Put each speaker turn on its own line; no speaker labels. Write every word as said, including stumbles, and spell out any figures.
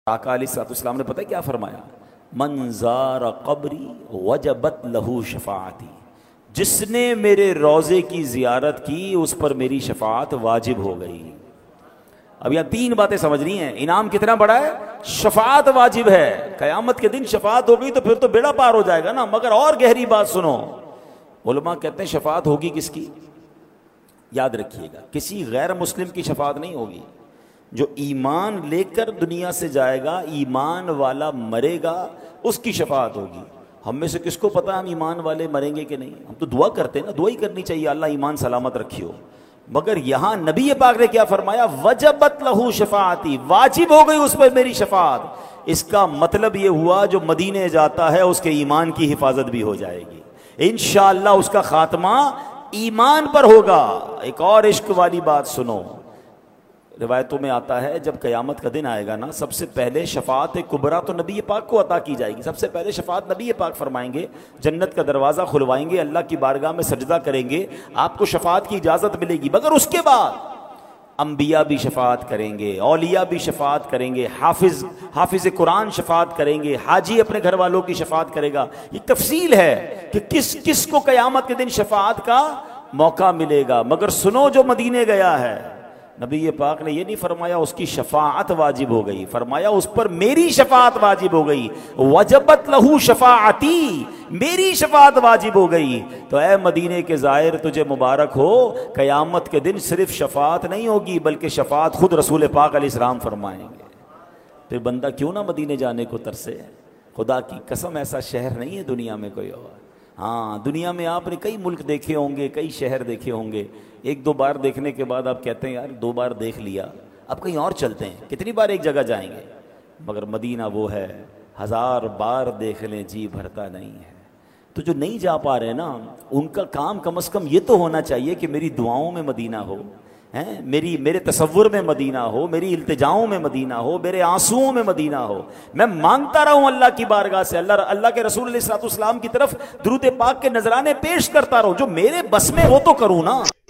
आका अलैहिस्सलाम ने पता है क्या फरमाया, मंज़ार कब्री वजबत लहू शफाअती, जिसने मेरे रोज़े की ज़ियारत की उस पर मेरी शफाअत वाजिब हो गई। अब यहाँ तीन बातें समझनी है। इनाम कितना बड़ा है? शफाअत वाजिब है। क़यामत के दिन शफाअत हो गई तो फिर तो बेड़ा पार हो जाएगा ना। मगर और गहरी बात सुनो, उलमा कहते हैं शफाअत होगी किसकी? याद रखिएगा, किसी गैर मुस्लिम की शफाअत नहीं होगी। जो ईमान लेकर दुनिया से जाएगा, ईमान वाला मरेगा, उसकी शफाअत होगी। हम में से किसको पता है हम ईमान वाले मरेंगे कि नहीं? हम तो दुआ करते हैं ना, दुआ ही करनी चाहिए, अल्लाह ईमान सलामत रखियो। मगर यहां नबी पाक ने क्या फरमाया? वजबत लहू शफाअती, वाजिब हो गई उस पर मेरी शफाअत। इसका मतलब ये हुआ जो मदीने जाता है उसके ईमान की हिफाजत भी हो जाएगी इंशाअल्लाह, उसका खात्मा ईमान पर होगा। एक और इश्क वाली बात सुनो, रिवायतों में आता है जब क़यामत का दिन आएगा ना, सबसे पहले शफाअत कुबरा तो नबी पाक को अता की जाएगी। सबसे पहले शफाअत नबी पाक फरमाएंगे, जन्नत का दरवाज़ा खुलवाएंगे, अल्लाह की बारगाह में सजदा करेंगे, आपको शफाअत की इजाज़त मिलेगी। मगर उसके बाद अंबिया भी शफाअत करेंगे, औलिया भी शफाअत करेंगे, हाफिज हाफिज कुरान शफाअत करेंगे, हाजी अपने घर वालों की शफाअत करेगा। ये तफसील है कि किस किस को क़यामत के दिन शफाअत का मौका मिलेगा। मगर सुनो, जो मदीने गया है, नबी पाक ने ये नहीं फरमाया उसकी शफाअत वाजिब हो गई, फरमाया उस पर मेरी शफाअत वाजिब हो गई। वजबत लहू शफाअती, मेरी शफाअत वाजिब हो गई। तो ए मदीने के ज़ाहिर, तुझे मुबारक हो, क़यामत के दिन सिर्फ शफाअत नहीं होगी बल्कि शफाअत खुद रसूल पाक अलैहिस्सलाम फरमाएंगे। फिर बंदा क्यों ना मदीने जाने को तरसे? खुदा की कसम ऐसा शहर नहीं है दुनिया में कोई और। हाँ, दुनिया में आपने कई मुल्क देखे होंगे, कई शहर देखे होंगे, एक दो बार देखने के बाद आप कहते हैं यार दो बार देख लिया, अब कहीं और चलते हैं। कितनी बार एक जगह जाएंगे? मगर मदीना वो है, हजार बार देख लें जी भरता नहीं है। तो जो नहीं जा पा रहे ना, उनका काम कम से कम ये तो होना चाहिए कि मेरी दुआओं में मदीना हो, हैं, मेरी मेरे तसव्वुर में मदीना हो, मेरी इल्तिजाओं में मदीना हो, मेरे आंसुओं में मदीना हो। मैं मांगता रहूं अल्लाह की बारगाह से, अल्लाह अल्लाह के रसूल अलैहिस्सलाम की तरफ दुरूद पाक के नजराने पेश करता रहूं। जो मेरे बस में वो तो करूं ना।